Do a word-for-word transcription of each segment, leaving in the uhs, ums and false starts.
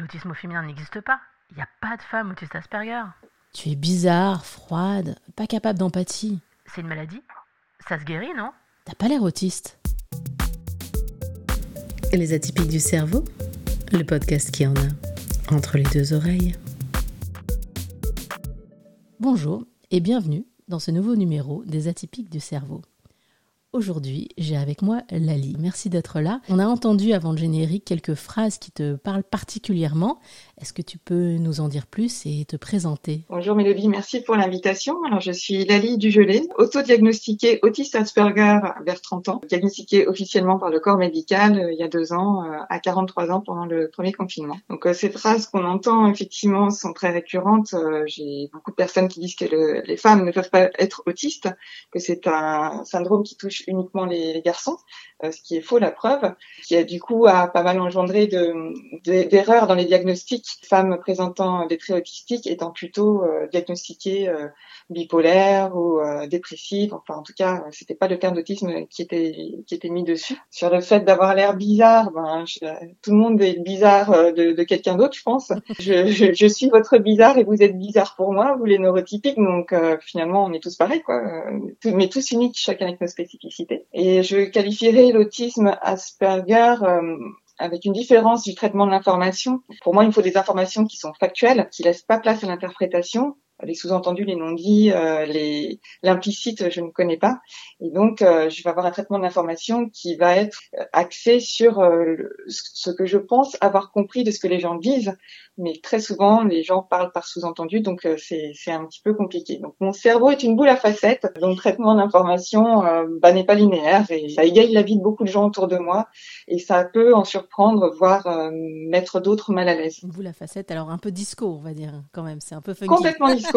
l'autisme au féminin n'existe pas. Il n'y a pas de femme autiste Asperger. Tu es bizarre, froide, pas capable d'empathie. C'est une maladie? Ça se guérit, non? T'as pas l'air autiste. Les atypiques du cerveau, le podcast qui en a entre les deux oreilles. Bonjour et bienvenue dans ce nouveau numéro des atypiques du cerveau. Aujourd'hui, j'ai avec moi Lali. Merci d'être là. On a entendu avant le générique quelques phrases qui te parlent particulièrement. Est-ce que tu peux nous en dire plus et te présenter? Bonjour Mélodie, merci pour l'invitation. Alors je suis Lali Dugelé, autodiagnostiquée autiste Asperger vers trente ans, diagnostiquée officiellement par le corps médical euh, il y a deux ans, euh, à quarante-trois ans pendant le premier confinement. Donc euh, ces phrases qu'on entend effectivement sont très récurrentes. Euh, j'ai beaucoup de personnes qui disent que le, les femmes ne peuvent pas être autistes, que c'est un syndrome qui touche uniquement les, les garçons, euh, ce qui est faux, la preuve, qui a du coup a pas mal engendré de, de, d'erreurs dans les diagnostics. Femmes présentant des traits autistiques étant plutôt euh, diagnostiquées euh, bipolaires ou euh, dépressives. Enfin, en tout cas, c'était pas le terme d'autisme qui était qui était mis dessus. Sur le fait d'avoir l'air bizarre, ben je, tout le monde est bizarre euh, de, de quelqu'un d'autre, je pense. Je, je, je suis votre bizarre et vous êtes bizarre pour moi, vous les neurotypiques. Donc euh, finalement, on est tous pareils, quoi. Tout, mais tous uniques, chacun avec nos spécificités. Et je qualifierais l'autisme Asperger euh, avec une différence du traitement de l'information. Pour moi, il me faut des informations qui sont factuelles, qui laissent pas place à l'interprétation. Les sous-entendus, les non-dits, euh, les l'implicite, je ne connais pas. Et donc, euh, je vais avoir un traitement de l'information qui va être axé sur euh, le, ce que je pense avoir compris de ce que les gens disent. Mais très souvent, les gens parlent par sous-entendu, donc euh, c'est, c'est un petit peu compliqué. Donc, mon cerveau est une boule à facettes. Donc, le traitement d'information euh, bah, n'est pas linéaire et ça égaye la vie de beaucoup de gens autour de moi. Et ça peut en surprendre, voire euh, mettre d'autres mal à l'aise. Une boule à facettes, alors un peu disco, on va dire, quand même. C'est un peu funky. Complètement disco.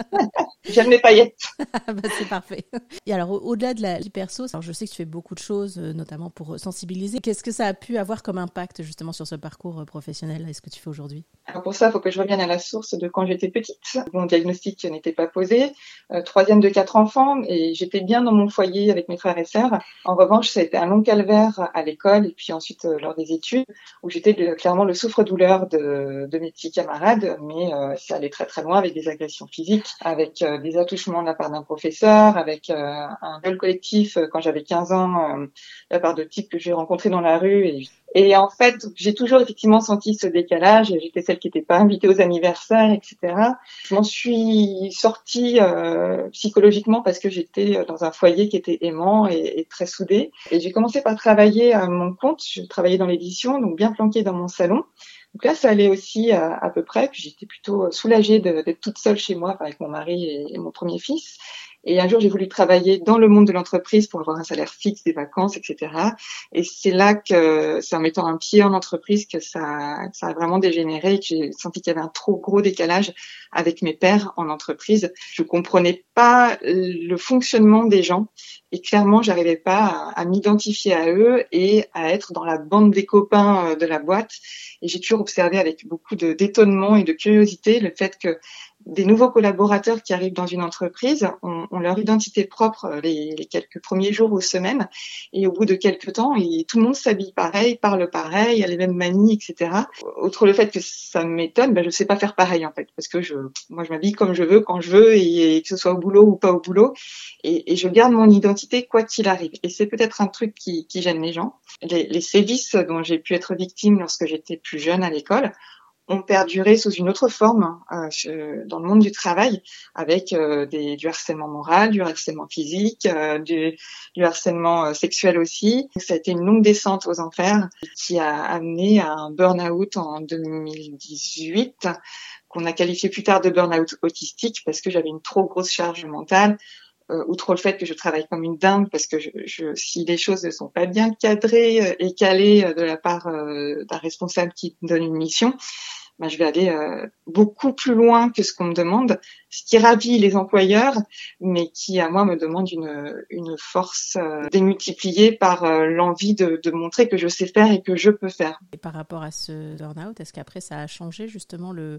J'aime les paillettes. Bah, c'est parfait. Et alors, au- au-delà de la vie perso, alors je sais que tu fais beaucoup de choses, euh, notamment pour sensibiliser. Qu'est-ce que ça a pu avoir comme impact, justement, sur ce parcours euh, professionnel, est-ce que tu fais aujourd'hui? Alors pour ça, il faut que je revienne à la source de quand j'étais petite. Mon diagnostic n'était pas posé. Euh, troisième de quatre enfants et j'étais bien dans mon foyer avec mes frères et sœurs. En revanche, ça a été un long calvaire à l'école et puis ensuite euh, lors des études où j'étais le- clairement le souffre-douleur de, de mes petits camarades, mais euh, ça allait très très loin avec des agressions physiques, avec euh, des attouchements de la part d'un professeur, avec euh, un viol collectif euh, quand j'avais quinze ans euh, de la part de types que j'ai rencontrés dans la rue et Et en fait, j'ai toujours effectivement senti ce décalage. J'étais celle qui n'était pas invitée aux anniversaires, et cetera. Je m'en suis sortie euh, psychologiquement parce que j'étais dans un foyer qui était aimant et, et très soudé. Et j'ai commencé par travailler à mon compte. Je travaillais dans l'édition, donc bien planquée dans mon salon. Donc là, ça allait aussi à, à peu près. Puis j'étais plutôt soulagée de, d'être toute seule chez moi avec mon mari et, et mon premier fils. Et un jour, j'ai voulu travailler dans le monde de l'entreprise pour avoir un salaire fixe, des vacances, et cetera. Et c'est là que, c'est en mettant un pied en entreprise que ça, que ça a vraiment dégénéré et que j'ai senti qu'il y avait un trop gros décalage avec mes pairs en entreprise. Je comprenais pas le fonctionnement des gens et clairement, j'arrivais pas à, à m'identifier à eux et à être dans la bande des copains de la boîte. Et j'ai toujours observé avec beaucoup de, d'étonnement et de curiosité le fait que des nouveaux collaborateurs qui arrivent dans une entreprise ont, ont leur identité propre les, les quelques premiers jours ou semaines et au bout de quelques temps, et tout le monde s'habille pareil, parle pareil, a les mêmes manies, et cetera. Outre le fait que ça m'étonne, ben je sais pas faire pareil en fait, parce que je, moi je m'habille comme je veux, quand je veux, et, et que ce soit au boulot ou pas au boulot, et, et je garde mon identité quoi qu'il arrive. Et c'est peut-être un truc qui, qui gêne les gens. Les, les sévices dont j'ai pu être victime lorsque j'étais plus jeune à l'école ont perduré sous une autre forme euh, dans le monde du travail, avec euh, des, du harcèlement moral, du harcèlement physique, euh, du, du harcèlement euh, sexuel aussi. Ça a été une longue descente aux enfers qui a amené à un burn-out en deux mille dix-huit, qu'on a qualifié plus tard de burn-out autistique parce que j'avais une trop grosse charge mentale. Euh, outre le fait que je travaille comme une dingue, parce que je, je, si les choses ne sont pas bien cadrées euh, et calées euh, de la part euh, d'un responsable qui me donne une mission, ben, je vais aller euh, beaucoup plus loin que ce qu'on me demande, ce qui ravit les employeurs, mais qui à moi me demande une, une force euh, démultipliée par euh, l'envie de, de montrer que je sais faire et que je peux faire. Et par rapport à ce burn-out, est-ce qu'après ça a changé justement le,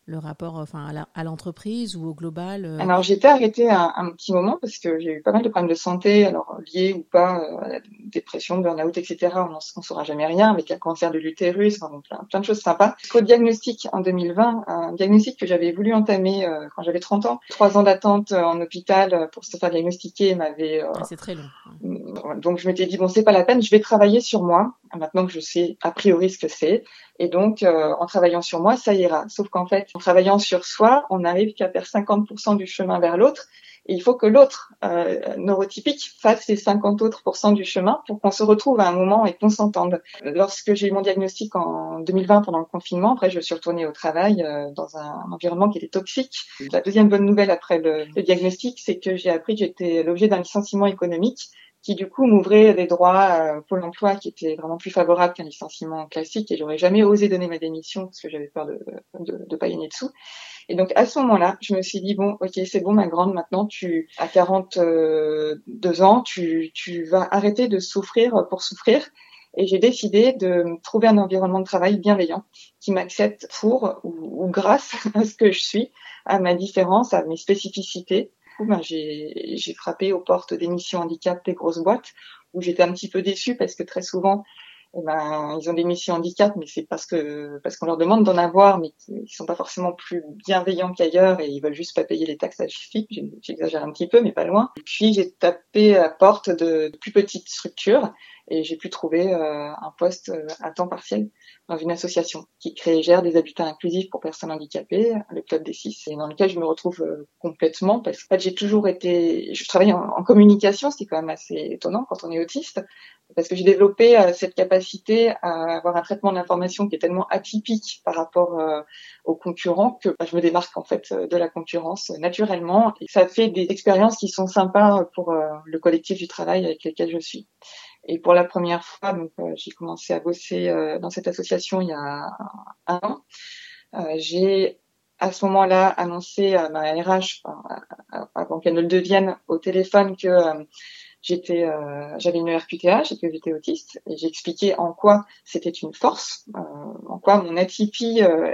le rapport enfin, à, la, à l'entreprise ou au global euh... Alors, j'ai été arrêtée un, un petit moment parce que j'ai eu pas mal de problèmes de santé, alors liés ou pas euh, à la dépression, burn-out, et cetera. On ne saura jamais rien, avec un cancer de l'utérus, enfin, plein, plein de choses sympas. Jusqu'au diagnostic en deux mille vingt, un diagnostic que j'avais voulu entamer euh, quand j'avais trente ans. Trois ans d'attente euh, en hôpital pour se faire diagnostiquer m'avait... Euh, ah, c'est très long. Euh, donc, je m'étais dit, bon, c'est pas la peine, je vais travailler sur moi, maintenant que je sais a priori ce que c'est. Et donc, euh, en travaillant sur moi, ça ira. Sauf qu'en fait, en travaillant sur soi, on n'arrive qu'à faire cinquante pour cent du chemin vers l'autre. Et il faut que l'autre euh, neurotypique fasse les cinquante autres pourcents du chemin pour qu'on se retrouve à un moment et qu'on s'entende. Lorsque j'ai eu mon diagnostic en deux mille vingt pendant le confinement, après je suis retournée au travail euh, dans un, un environnement qui était toxique. La deuxième bonne nouvelle après le, le diagnostic, c'est que j'ai appris que j'étais l'objet d'un licenciement économique qui du coup m'ouvrait des droits à Pôle emploi qui étaient vraiment plus favorables qu'un licenciement classique, et j'aurais jamais osé donner ma démission parce que j'avais peur de de, de pas gagner de sous. Et donc à ce moment-là, je me suis dit bon, ok, c'est bon ma grande, maintenant tu à quarante-deux ans, tu tu vas arrêter de souffrir pour souffrir. Et j'ai décidé de trouver un environnement de travail bienveillant qui m'accepte pour ou, ou grâce à ce que je suis, à ma différence, à mes spécificités. Du coup, ben, j'ai, j'ai frappé aux portes des missions handicap des grosses boîtes où j'étais un petit peu déçue parce que très souvent, eh ben, ils ont des missions handicap, mais c'est parce que parce qu'on leur demande d'en avoir, mais ils sont pas forcément plus bienveillants qu'ailleurs et ils veulent juste pas payer les taxes à F I P. J'exagère un petit peu, mais pas loin. Et puis j'ai tapé à la porte de, de plus petites structures et j'ai pu trouver euh, un poste à temps partiel dans une association qui crée et gère des habitats inclusifs pour personnes handicapées, le Club des Six, et dans lequel je me retrouve euh, complètement parce que en fait, j'ai toujours été, je travaille en, en communication, ce qui est quand même assez étonnant quand on est autiste, parce que j'ai développé euh, cette capacité à avoir un traitement de l'information qui est tellement atypique par rapport euh, aux concurrents que bah, je me démarque en fait de la concurrence euh, naturellement, et ça fait des expériences qui sont sympas pour euh, le collectif du travail avec lequel je suis. Et pour la première fois, donc euh, j'ai commencé à bosser euh, dans cette association il y a un an. Euh, j'ai à ce moment-là annoncé à ma R H, enfin, avant qu'elle ne le devienne, au téléphone que euh, j'étais, euh, j'avais une E R Q T H et que j'étais autiste. Et j'ai expliqué en quoi c'était une force, euh, en quoi mon atypie euh,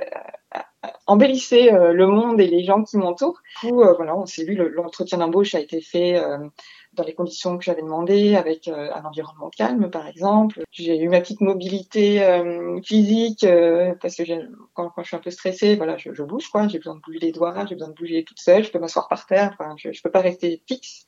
embellissait euh, le monde et les gens qui m'entourent. Du coup, euh, voilà, on s'est vu, le, l'entretien d'embauche a été fait euh, dans les conditions que j'avais demandées, avec euh, un environnement calme, par exemple. J'ai eu ma petite mobilité euh, physique, euh, parce que j'ai, quand, quand je suis un peu stressée, voilà, je, je bouge, quoi. J'ai besoin de bouger les doigts, j'ai besoin de bouger toute seule, je peux m'asseoir par terre, enfin, je, je peux pas rester fixe.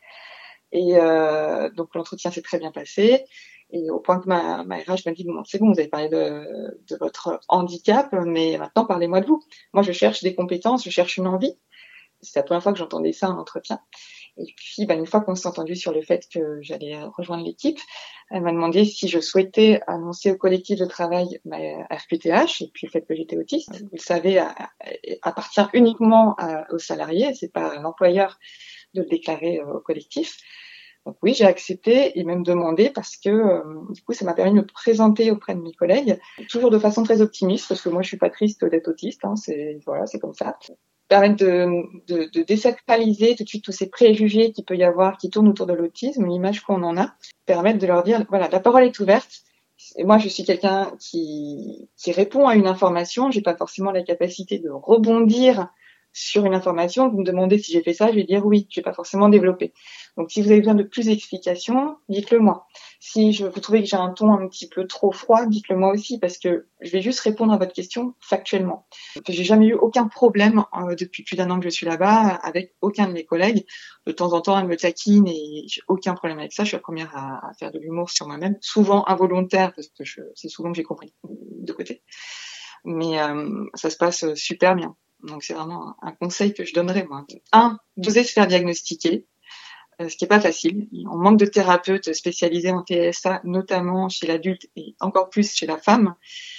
Et euh, donc l'entretien s'est très bien passé. Et au point que ma, ma R H m'a dit, bon, c'est bon, vous avez parlé de, de votre handicap, mais maintenant parlez-moi de vous. Moi, je cherche des compétences, je cherche une envie. C'est la première fois que j'entendais ça en entretien. Et puis, bah, une fois qu'on s'est entendu sur le fait que j'allais rejoindre l'équipe, elle m'a demandé si je souhaitais annoncer au collectif de travail ma R Q T H, et puis le fait que j'étais autiste. Vous le savez, à, à, appartient uniquement à, aux salariés, c'est pas à l'employeur de le déclarer euh, au collectif. Donc oui, j'ai accepté et même demandé parce que euh, du coup, ça m'a permis de me présenter auprès de mes collègues, toujours de façon très optimiste, parce que moi, je suis pas triste d'être autiste. Hein, c'est voilà, c'est comme ça. Permettre de, de, de désacraliser tout de suite tous ces préjugés qu'il peut y avoir, qui tournent autour de l'autisme, l'image qu'on en a. Permettre de leur dire, voilà, la parole est ouverte. Et moi, je suis quelqu'un qui qui répond à une information. J'ai pas forcément la capacité de rebondir sur une information. Vous me demandez si j'ai fait ça, je vais dire oui, je vais pas forcément développer. Donc si vous avez besoin de plus d'explications, dites-le moi. Si je, vous trouvez que j'ai un ton un petit peu trop froid, dites-le moi aussi, parce que je vais juste répondre à votre question factuellement. J'ai jamais eu aucun problème euh, depuis plus d'un an que je suis là-bas avec aucun de mes collègues. De temps en temps, elle me taquine et j'ai aucun problème avec ça. Je suis la première à, à faire de l'humour sur moi-même, souvent involontaire, parce que je, c'est souvent que j'ai compris de côté. Mais euh, ça se passe super bien. Donc c'est vraiment un conseil que je donnerais, moi. Un, d'oser se faire diagnostiquer, euh, ce qui est pas facile. On manque de thérapeutes spécialisés en T S A, notamment chez l'adulte et encore plus chez la femme.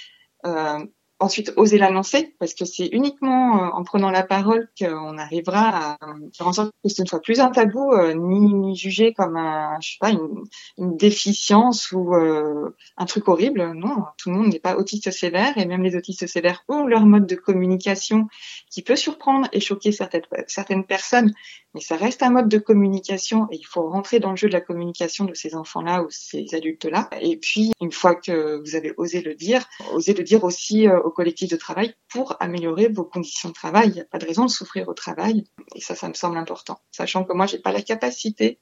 Euh, ensuite, oser l'annoncer, parce que c'est uniquement euh, en prenant la parole qu'on arrivera à faire en sorte que ce ne soit plus un tabou, euh, ni, ni jugé comme un, je sais pas, une, une déficience ou euh, un truc horrible. Non, tout le monde n'est pas autiste sévère, et même les autistes sévères ont leur mode de communication qui peut surprendre et choquer certaines, certaines personnes, mais ça reste un mode de communication et il faut rentrer dans le jeu de la communication de ces enfants-là ou ces adultes-là. Et puis, une fois que vous avez osé le dire, osez le dire aussi euh, au collectif de travail pour améliorer vos conditions de travail. Il n'y a pas de raison de souffrir au travail et ça, ça me semble important. Sachant que moi, j'ai pas la capacité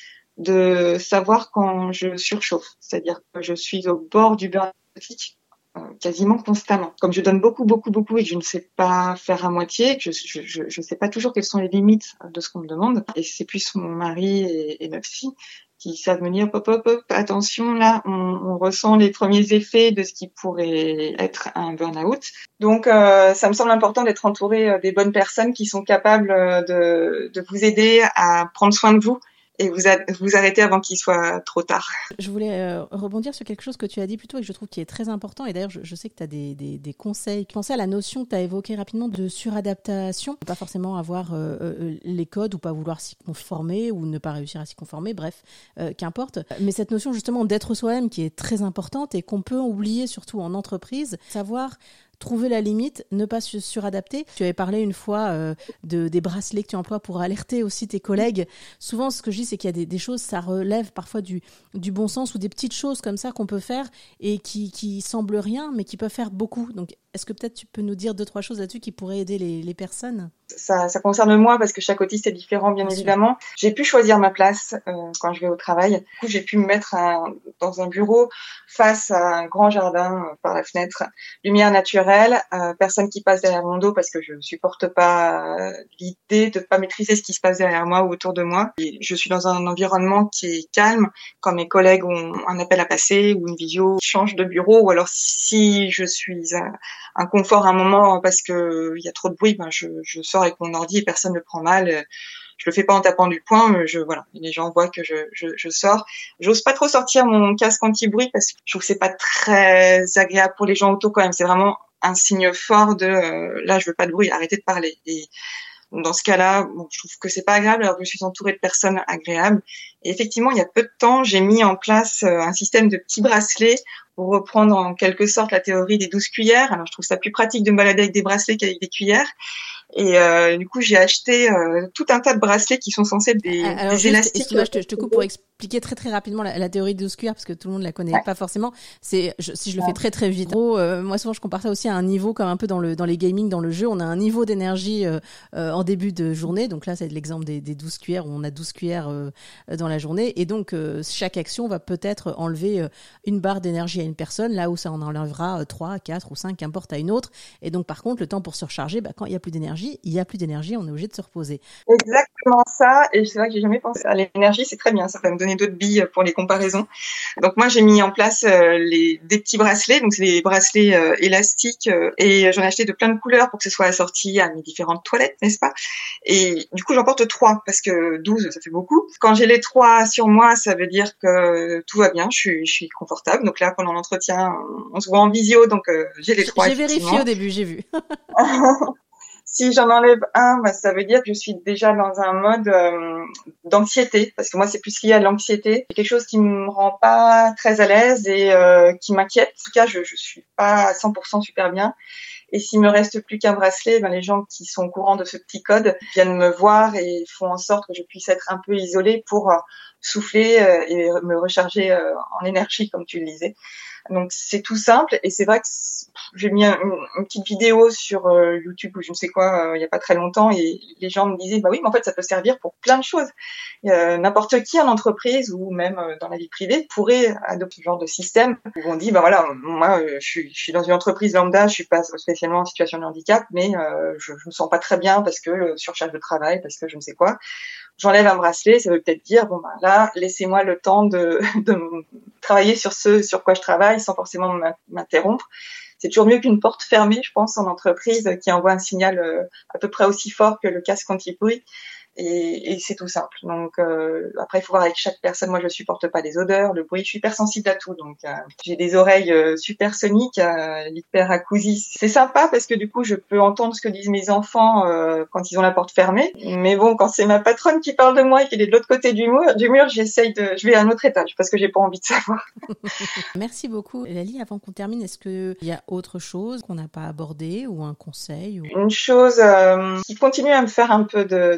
de savoir quand je surchauffe, c'est-à-dire que je suis au bord du burn-out euh, quasiment constamment. Comme je donne beaucoup, beaucoup, beaucoup et que je ne sais pas faire à moitié, que je je, je sais pas toujours quelles sont les limites de ce qu'on me demande. Et c'est plus mon mari et, et ma fille qui savent me dire hop, hop, hop, attention, là, on, on ressent les premiers effets de ce qui pourrait être un burn-out. Donc, euh, ça me semble important d'être entouré des bonnes personnes qui sont capables de, de vous aider à prendre soin de vous et vous, a, vous arrêter avant qu'il soit trop tard. Je voulais euh, rebondir sur quelque chose que tu as dit plus tôt et que je trouve qui est très important. Et d'ailleurs, je, je sais que tu as des, des, des conseils. Pensez à la notion que tu as évoquée rapidement de suradaptation. Pas forcément avoir euh, euh, les codes ou pas vouloir s'y conformer ou ne pas réussir à s'y conformer, bref, euh, qu'importe. Mais cette notion justement d'être soi-même qui est très importante et qu'on peut oublier surtout en entreprise, savoir trouver la limite, ne pas se suradapter. Tu avais parlé une fois euh, de, des bracelets que tu emploies pour alerter aussi tes collègues. Souvent, ce que je dis, c'est qu'il y a des, des choses, ça relève parfois du, du bon sens ou des petites choses comme ça qu'on peut faire et qui, qui semblent rien, mais qui peuvent faire beaucoup. Donc, est-ce que peut-être tu peux nous dire deux, trois choses là-dessus qui pourraient aider les, les personnes ? Ça, ça concerne moi parce que chaque autiste est différent, bien, bien évidemment. Sûr. J'ai pu choisir ma place euh, quand je vais au travail. Du coup, j'ai pu me mettre un, dans un bureau face à un grand jardin euh, par la fenêtre, lumière naturelle, euh, personne qui passe derrière mon dos parce que je supporte pas euh, l'idée de pas maîtriser ce qui se passe derrière moi ou autour de moi. Et je suis dans un environnement qui est calme. Quand mes collègues ont un appel à passer ou une visio, je change de bureau. Ou alors si je suis à un confort à un moment parce que il y a trop de bruit, ben je, je sors avec mon ordi et personne ne le prend mal. Je le fais pas en tapant du poing, mais je voilà, les gens voient que je, je, je sors. J'ose pas trop sortir mon casque anti-bruit parce que je trouve que c'est pas très agréable pour les gens autour quand même. C'est vraiment un signe fort de euh, là je veux pas de bruit, arrêtez de parler. Et dans ce cas-là, bon, je trouve que c'est pas agréable alors que je suis entourée de personnes agréables. Et effectivement, il y a peu de temps, j'ai mis en place un système de petits bracelets pour reprendre en quelque sorte la théorie des douze cuillères. Alors, je trouve ça plus pratique de me balader avec des bracelets qu'avec des cuillères. Et euh, du coup, j'ai acheté euh, tout un tas de bracelets qui sont censés être des, Alors, des juste, élastiques. Je te, je te coupe pour expliquer très très rapidement la, la théorie de douze cuillères parce que tout le monde la connaît ouais. pas forcément. C'est je, si je le ouais. fais très très vite. Gros, euh, moi souvent je compare ça aussi à un niveau comme un peu dans le dans les gaming, dans le jeu, on a un niveau d'énergie euh, euh, en début de journée. Donc là, c'est l'exemple des, des douze cuillères où on a douze cuillères euh, dans la journée. Et donc euh, chaque action va peut-être enlever euh, une barre d'énergie à une personne, là où ça en enlèvera euh, trois, quatre ou cinq, qu'importe à une autre. Et donc par contre, le temps pour se recharger, bah, quand il y a plus d'énergie, il y a plus d'énergie. On est obligé de se reposer. Exactement ça, et c'est vrai que j'ai jamais pensé à l'énergie, c'est très bien, ça va me donner d'autres billes pour les comparaisons. Donc moi j'ai mis en place euh, les des petits bracelets, donc c'est des bracelets euh, élastiques euh, et j'en ai acheté de plein de couleurs pour que ce soit assorti à mes différentes toilettes, n'est-ce pas ? Et du coup j'en porte trois parce que douze ça fait beaucoup. Quand j'ai les trois sur moi, ça veut dire que tout va bien, je suis je suis confortable. Donc là pendant l'entretien, on se voit en visio, donc euh, j'ai les trois. J'ai vérifié au début, j'ai vu. Si j'en enlève un, bah, ça veut dire que je suis déjà dans un mode euh, d'anxiété, parce que moi, c'est plus lié à l'anxiété. C'est quelque chose qui me rend pas très à l'aise et euh, qui m'inquiète. En tout cas, je, je suis pas à cent pour cent super bien. Et s'il me reste plus qu'un bracelet, ben les gens qui sont au courant de ce petit code viennent me voir et font en sorte que je puisse être un peu isolée pour euh, souffler euh, et me recharger euh, en énergie, comme tu le disais. Donc c'est tout simple et c'est vrai que j'ai mis un, une petite vidéo sur euh, YouTube ou je ne sais quoi euh, il y a pas très longtemps et les gens me disaient bah oui mais en fait ça peut servir pour plein de choses. Euh, n'importe qui en entreprise ou même euh, dans la vie privée pourrait adopter ce genre de système où on dit bah voilà moi euh, je suis je suis dans une entreprise lambda, je suis pas spécialement en situation de handicap mais euh, je, je me sens pas très bien parce que euh, surcharge de travail parce que je ne sais quoi. J'enlève un bracelet, ça veut peut-être dire bon ben là laissez-moi le temps de de travailler sur ce sur quoi je travaille sans forcément m'interrompre. C'est toujours mieux qu'une porte fermée, je pense, en entreprise qui envoie un signal euh, à peu près aussi fort que le casque anti-bruit. Et, et c'est tout simple. Donc euh, après, il faut voir avec chaque personne. Moi, je supporte pas les odeurs, le bruit. Je suis hypersensible à tout. Donc euh, j'ai des oreilles euh, supersoniques, euh, l'hyperacousie. C'est sympa parce que du coup, je peux entendre ce que disent mes enfants euh, quand ils ont la porte fermée. Mais bon, quand c'est ma patronne qui parle de moi et qu'elle est de l'autre côté du mur, du mur, j'essaye de. Je vais à un autre étage parce que j'ai pas envie de savoir. Merci beaucoup, Lali. Avant qu'on termine, est-ce que il y a autre chose qu'on n'a pas abordé ou un conseil ou... Une chose euh, qui continue à me faire un peu de, de peine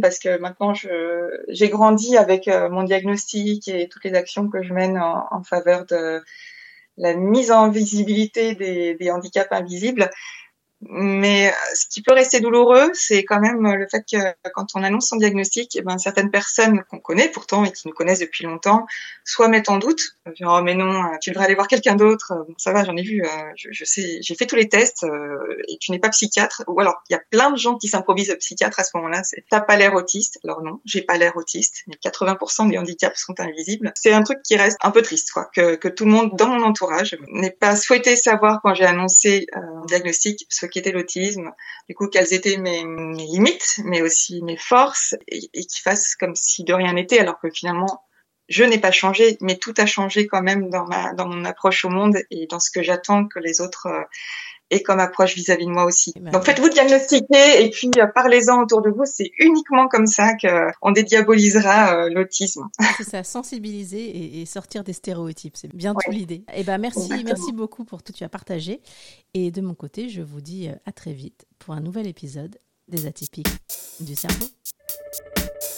parce que maintenant je, j'ai grandi avec euh, mon diagnostic et toutes les actions que je mène en, en faveur de la mise en visibilité des, des handicaps invisibles. Mais ce qui peut rester douloureux, c'est quand même le fait que quand on annonce son diagnostic, eh ben, certaines personnes qu'on connaît pourtant et qui nous connaissent depuis longtemps, soit mettent en doute, genre, oh mais non, tu devrais aller voir quelqu'un d'autre, bon, ça va, j'en ai vu, je, je sais, j'ai fait tous les tests et tu n'es pas psychiatre. Ou alors, il y a plein de gens qui s'improvisent psychiatre à ce moment-là, c'est t'as pas l'air autiste. Alors non, j'ai pas l'air autiste, mais quatre-vingts pour cent des handicaps sont invisibles. C'est un truc qui reste un peu triste, quoi, que, que tout le monde dans mon entourage n'ait pas souhaité savoir quand j'ai annoncé euh, un diagnostic, ce qu'était l'autisme, du coup quelles étaient mes, mes limites, mais aussi mes forces, et, et qu'ils fassent comme si de rien n'était, alors que finalement je n'ai pas changé, mais tout a changé quand même dans ma dans mon approche au monde et dans ce que j'attends que les autres euh, aient comme approche vis-à-vis de moi aussi. Ben Donc faites-vous diagnostiquer et puis euh, parlez-en autour de vous, c'est uniquement comme ça qu'on dédiabolisera euh, l'autisme. C'est ça, sensibiliser et, et sortir des stéréotypes, c'est bien tout ouais. l'idée. Et ben merci, Exactement. merci beaucoup pour tout ce que tu as partagé. Et de mon côté, je vous dis à très vite pour un nouvel épisode des Atypiques du cerveau.